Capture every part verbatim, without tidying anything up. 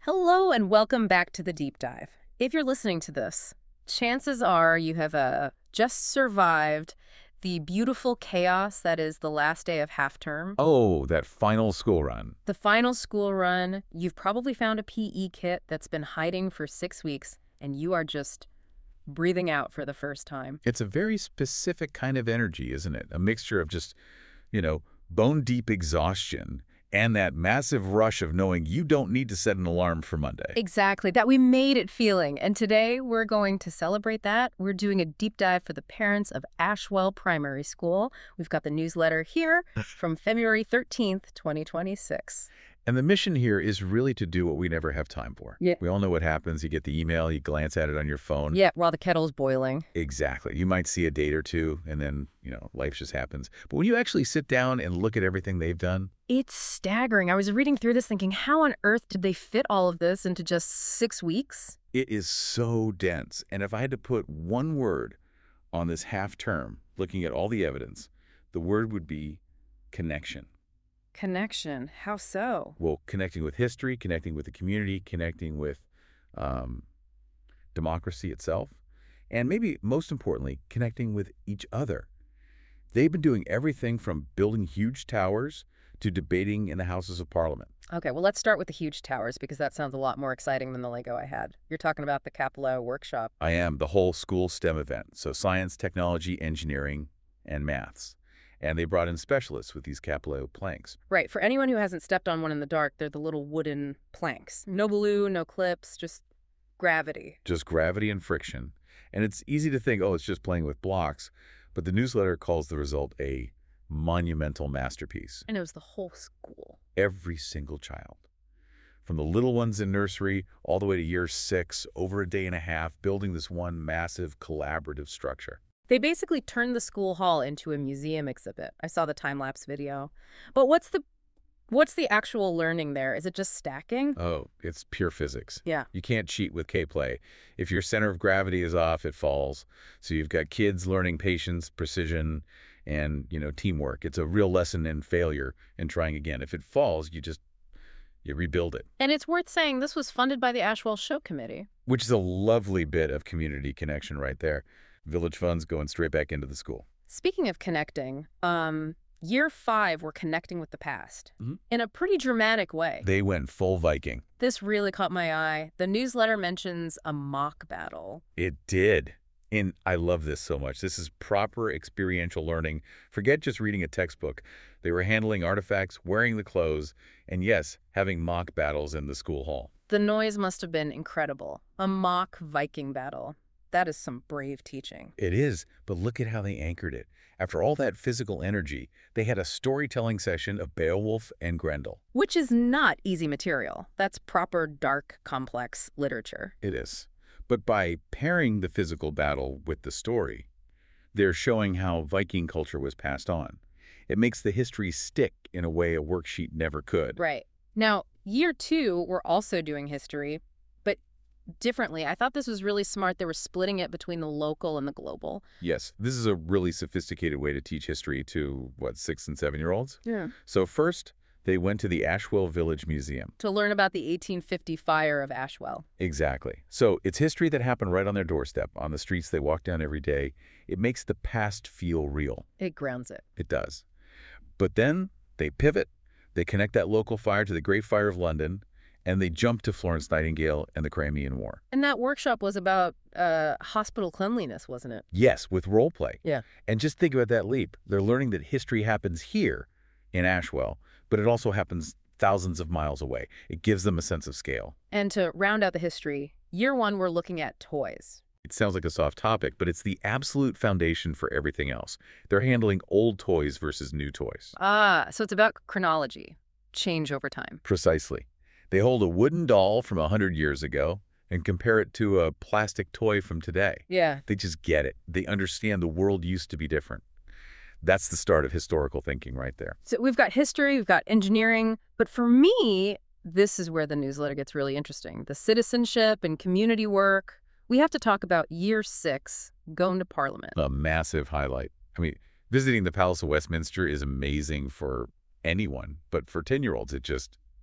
Hello and welcome back to the deep dive. If you're listening to this, chances are you have uh, just survived the beautiful chaos that is the last day of half term. Oh, that final school run. The final school run, you've probably found a P E kit that's been hiding for six weeks, and you are just breathing out for the first time. It's a very specific kind of energy, isn't it? A mixture of just, you know, bone-deep exhaustion and that massive rush of knowing you don't need to set an alarm for Monday. Exactly, that we made it feeling. And today we're going to celebrate that. We're doing a deep dive for the parents of Ashwell Primary School. We've got the newsletter here from February thirteenth, twenty twenty-six. And the mission here is really to do what we never have time for. Yeah. We all know what happens. You get the email, you glance at it on your phone. Yeah, while the kettle's boiling. Exactly. You might see a date or two, and then, you know, life just happens. But when you actually sit down and look at everything they've done, It's staggering. I was reading through this thinking, how on earth did they fit all of this into just six weeks? it is so dense. And if I had to put one word on this half term, looking at all the evidence, the word would be connection. Connection. How so? Well, connecting with history, connecting with the community, connecting with um, democracy itself, and maybe most importantly, connecting with each other. They've been doing everything from building huge towers to debating in the Houses of Parliament. Okay, well, let's start with the huge towers because that sounds a lot more exciting than the Lego I had. You're talking about the Capillo workshop. I am the whole school STEM event, so science, technology, engineering, and maths. And they brought in specialists with these Capillo planks. Right, for anyone who hasn't stepped on one in the dark, they're the little wooden planks. No glue, no clips, just gravity. Just gravity and friction. And it's easy to think, oh, it's just playing with blocks, but the newsletter calls the result a monumental masterpiece. And it was the whole school. Every single child, from the little ones in nursery all the way to year six, over a day and a half, building this one massive collaborative structure. They basically turned the school hall into a museum exhibit. I saw the time-lapse video. But what's the what's the actual learning there? Is it just stacking? Oh, it's pure physics. Yeah. You can't cheat with K-play. If your center of gravity is off, it falls. So you've got kids learning patience, precision, and, you know, teamwork. It's a real lesson in failure and trying again. If it falls, you just, you rebuild it. And it's worth saying this was funded by the Ashwell Show Committee. Which is a lovely bit of community connection right there. Village funds going straight back into the school. Speaking of connecting, um, year five, we're connecting with the past Mhm. in a pretty dramatic way. They went full Viking. This really caught my eye. The newsletter mentions a mock battle. It did. And I love this so much. This is proper experiential learning. Forget just reading a textbook. They were handling artifacts, wearing the clothes, and yes, having mock battles in the school hall. The noise must have been incredible. A mock Viking battle. That is some brave teaching. It is, but look at how they anchored it. After all that physical energy, they had a storytelling session of Beowulf and Grendel. Which is not easy material. That's proper, dark, complex literature. It is. But by pairing the physical battle with the story, they're showing how Viking culture was passed on. It makes the history stick in a way a worksheet never could. Right. Now, year two, we're also doing history, but differently. I thought this was really smart. They were splitting it between the local and the global. Yes, this is a really sophisticated way to teach history to, what, six and seven-year-olds? Yeah. So first, they went to the Ashwell Village Museum. To learn about the eighteen fifty fire of Ashwell. Exactly. So it's history that happened right on their doorstep, on the streets they walk down every day. It makes the past feel real. It grounds it. It does. But then they pivot, they connect that local fire to the Great Fire of London, and they jump to Florence Nightingale and the Crimean War. And that workshop was about uh, hospital cleanliness, wasn't it? Yes, with role play. Yeah. And just think about that leap. They're learning that history happens here in Ashwell, but it also happens thousands of miles away. It gives them a sense of scale. And to round out the history, year one, we're looking at toys. It sounds like a soft topic, but it's the absolute foundation for everything else. They're handling old toys versus new toys. Ah, so it's about chronology, change over time. Precisely. They hold a wooden doll from a hundred years ago and compare it to a plastic toy from today. Yeah. They just get it. They understand the world used to be different. That's the start of historical thinking right there. So we've got history, we've got engineering, but for me, this is where the newsletter gets really interesting. The citizenship and community work. We have to talk about year six, going to Parliament. A massive highlight. I mean, visiting the Palace of Westminster is amazing for anyone, but for ten-year-olds, it just,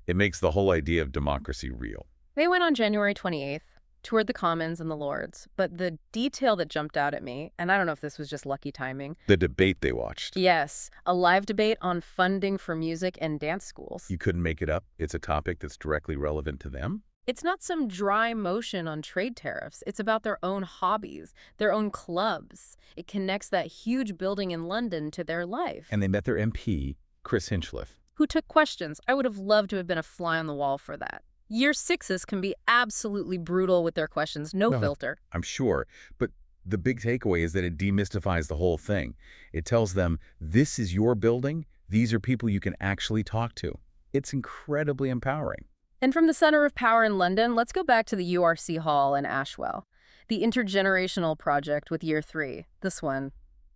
It makes the whole idea of democracy real. They went on January twenty-eighth, toured the Commons and the Lords, but the detail that jumped out at me, and I don't know if this was just lucky timing. The debate they watched. Yes, a live debate on funding for music and dance schools. You couldn't make it up. It's a topic that's directly relevant to them. It's not some dry motion on trade tariffs. It's about their own hobbies, their own clubs. It connects that huge building in London to their life. And they met their M P, Chris Hinchliffe. Who took questions. I would have loved to have been a fly on the wall for that. Year sixes can be absolutely brutal with their questions, no No. filter. I'm sure. But the big takeaway is that it demystifies the whole thing. It tells them, this is your building. These are people you can actually talk to. It's incredibly empowering. And from the center of power in London, let's go back to the U R C Hall in Ashwell. The intergenerational project with year three. This one.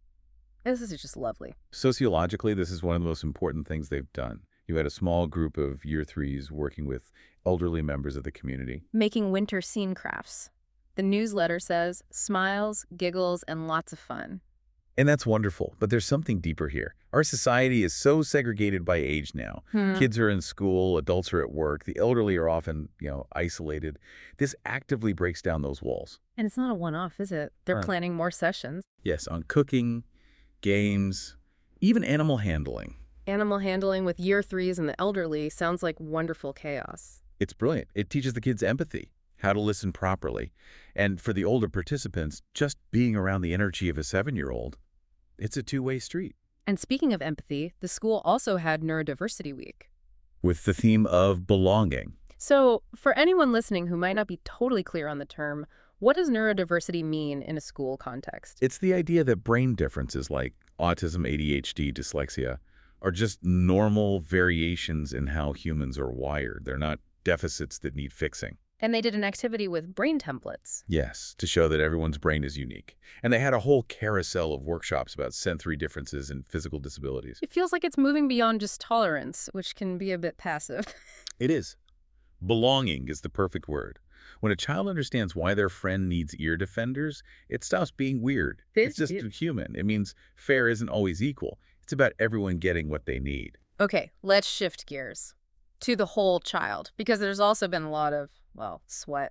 This is just lovely. Sociologically, this is one of the most important things they've done. You had a small group of year threes working with elderly members of the community. Making winter scene crafts. The newsletter says smiles, giggles, and lots of fun. And that's wonderful, but there's something deeper here. Our society is so segregated by age now. Hmm. Kids are in school, adults are at work, the elderly are often, you know, isolated. This actively breaks down those walls. And it's not a one-off, is it? They're Right. planning more sessions. Yes, on cooking, games, even animal handling. Animal handling with year threes and the elderly sounds like wonderful chaos. It's brilliant. It teaches the kids empathy, how to listen properly. And for the older participants, just being around the energy of a seven-year-old, it's a two-way street. And speaking of empathy, the school also had Neurodiversity Week. With the theme of belonging. So, for anyone listening who might not be totally clear on the term, what does neurodiversity mean in a school context? It's the idea that brain differences like autism, A D H D, dyslexia are just normal variations in how humans are wired. They're not deficits that need fixing. And they did an activity with brain templates. Yes, to show that everyone's brain is unique. And they had a whole carousel of workshops about sensory differences and physical disabilities. It feels like it's moving beyond just tolerance, which can be a bit passive. It is. Belonging is the perfect word. When a child understands why their friend needs ear defenders, it stops being weird. It's just human. It means fair isn't always equal. It's about everyone getting what they need. Okay, let's shift gears to the whole child, because there's also been a lot of, well, sweat.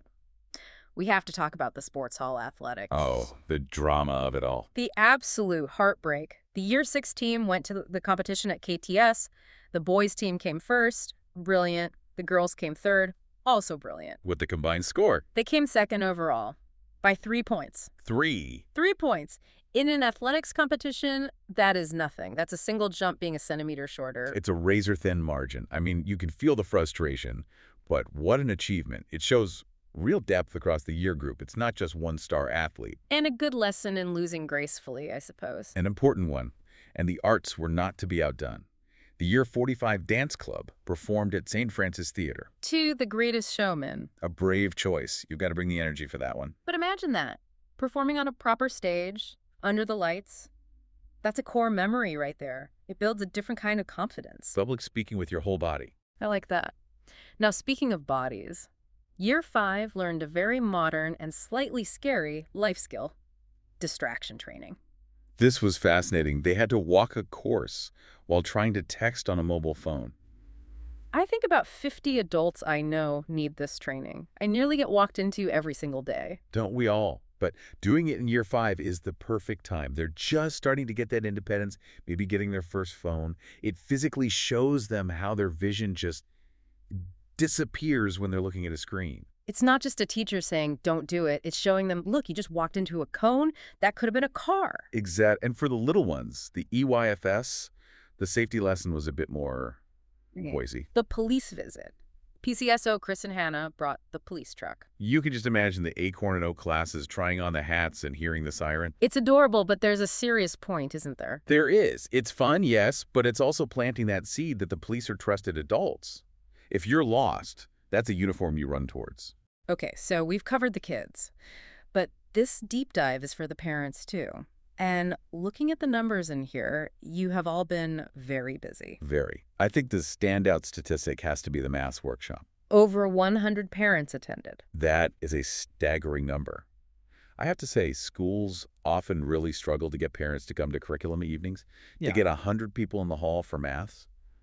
We have to talk about the sports hall athletics. Oh, the drama of it all. The absolute heartbreak. The year six team went to the competition at K T S. The boys team came first. Brilliant. The girls came third. Also brilliant. With the combined score. They came second overall by three points. Three. Three points. In an athletics competition, that is nothing. That's a single jump being a centimeter shorter. It's a razor-thin margin. I mean, you can feel the frustration, but what an achievement. It shows real depth across the year group. It's not just one star athlete. And a good lesson in losing gracefully, I suppose. An important one. And the arts were not to be outdone. The Year forty-five Dance Club performed at Saint Francis Theater. To The Greatest Showman. A brave choice. You've got to bring the energy for that one. But imagine that. Performing on a proper stage, under the lights. That's a core memory right there. It builds a different kind of confidence. Public speaking with your whole body. I like that. Now, speaking of bodies, Year five learned a very modern and slightly scary life skill. Distraction training. This was fascinating. They had to walk a course while trying to text on a mobile phone. I think about fifty adults I know need this training. I nearly get walked into every single day. Don't we all? But doing it in year five is the perfect time. They're just starting to get that independence, maybe getting their first phone. It physically shows them how their vision just disappears when they're looking at a screen. It's not just a teacher saying, don't do it. It's showing them, look, you just walked into a cone. That could have been a car. Exact. And for the little ones, the E Y F S, the safety lesson was a bit more noisy. The police visit. P C S O Chris and Hannah brought the police truck. You can just imagine the Acorn and Oak classes trying on the hats and hearing the siren. It's adorable, but there's a serious point, isn't there? There is. It's fun, yes, but it's also planting that seed that the police are trusted adults. If you're lost, that's a uniform you run towards. Okay, so we've covered the kids, but this deep dive is for the parents too. And looking at the numbers in here, you have all been very busy. Very. I think the standout statistic has to be the maths workshop. Over one hundred parents attended. That is a staggering number. I have to say, schools often really struggle to get parents to come to curriculum evenings. Yeah. To get one hundred people in the hall for maths,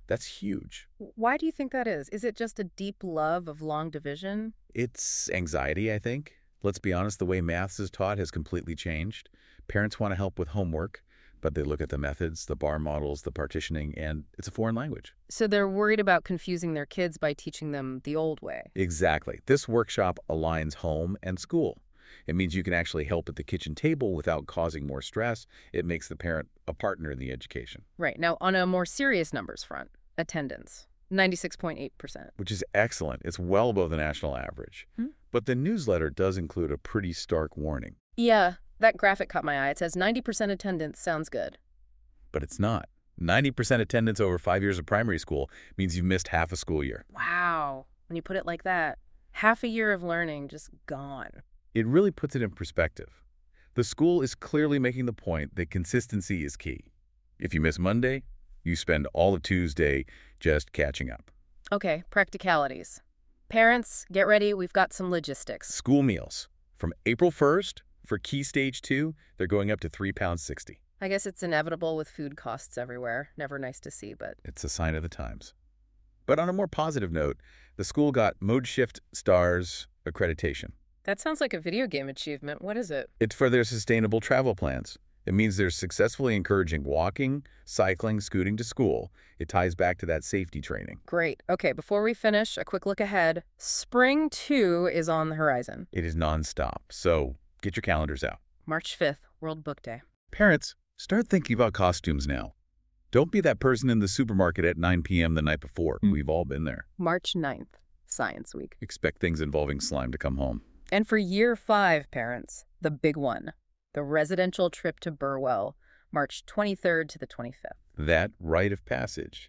That's huge. Why do you think that is? Is it just a deep love of long division? It's anxiety, I think. Let's be honest, the way maths is taught has completely changed. Parents want to help with homework, but they look at the methods, the bar models, the partitioning, and it's a foreign language. So they're worried about confusing their kids by teaching them the old way. Exactly. This workshop aligns home and school. It means you can actually help at the kitchen table without causing more stress. It makes the parent a partner in the education. Right. Now, on a more serious numbers front, attendance, ninety-six point eight percent. Which is excellent. It's well above the national average. Hmm? But the newsletter does include a pretty stark warning. Yeah, that graphic caught my eye. It says ninety percent attendance sounds good. But it's not. ninety percent attendance over five years of primary school means you've missed half a school year. Wow. When you put it like that, half a year of learning just gone. It really puts it in perspective. The school is clearly making the point that consistency is key. If you miss Monday, you spend all of Tuesday just catching up. Okay, practicalities. Parents, get ready. We've got some logistics. School meals. From April first, for Key Stage two, they're going up to three pounds sixty. I guess it's inevitable with food costs everywhere. Never nice to see, but... It's a sign of the times. But on a more positive note, the school got Mode Shift Stars accreditation. That sounds like a video game achievement. What is it? It's for their sustainable travel plans. It means they're successfully encouraging walking, cycling, scooting to school. It ties back to that safety training. Great. Okay, before we finish, a quick look ahead. Spring two is on the horizon. It is nonstop, so get your calendars out. March fifth, World Book Day. Parents, start thinking about costumes now. Don't be that person in the supermarket at nine p m the night before. Mm. We've all been there. March ninth, Science Week. Expect things involving slime to come home. And for year five, parents, the big one, the residential trip to Burwell, March twenty-third to the twenty-fifth. That rite of passage.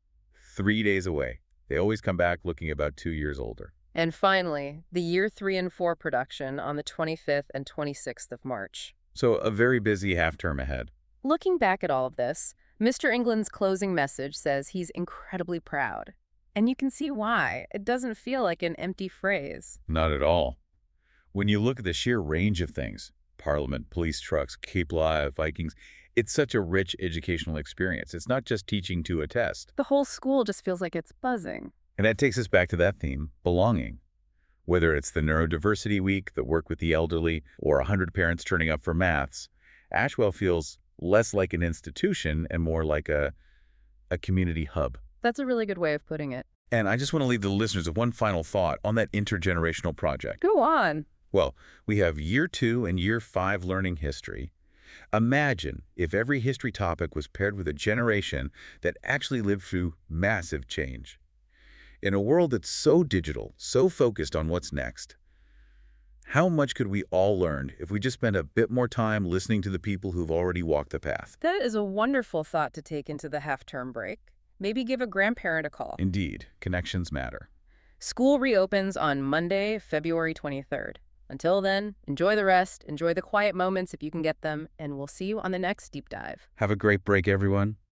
Three days away. They always come back looking about two years older. And finally, the year three and four production on the twenty-fifth and twenty-sixth of March. So a very busy half-term ahead. Looking back at all of this, Mister England's closing message says he's incredibly proud. And you can see why. It doesn't feel like an empty phrase. Not at all. When you look at the sheer range of things, Parliament, police trucks, Cape Live, Vikings, it's such a rich educational experience. It's not just teaching to a test. The whole school just feels like it's buzzing. And that takes us back to that theme, belonging. Whether it's the Neurodiversity Week, the work with the elderly, or one hundred parents turning up for maths, Ashwell feels less like an institution and more like a, a community hub. That's a really good way of putting it. And I just want to leave the listeners with one final thought on that intergenerational project. Go on. Well, we have year two and year five learning history. Imagine if every history topic was paired with a generation that actually lived through massive change. In a world that's so digital, so focused on what's next, how much could we all learn if we just spent a bit more time listening to the people who've already walked the path? That is a wonderful thought to take into the half-term break. Maybe give a grandparent a call. Indeed, connections matter. School reopens on Monday, February twenty-third. Until then, enjoy the rest, enjoy the quiet moments if you can get them, and we'll see you on the next deep dive. Have a great break, everyone.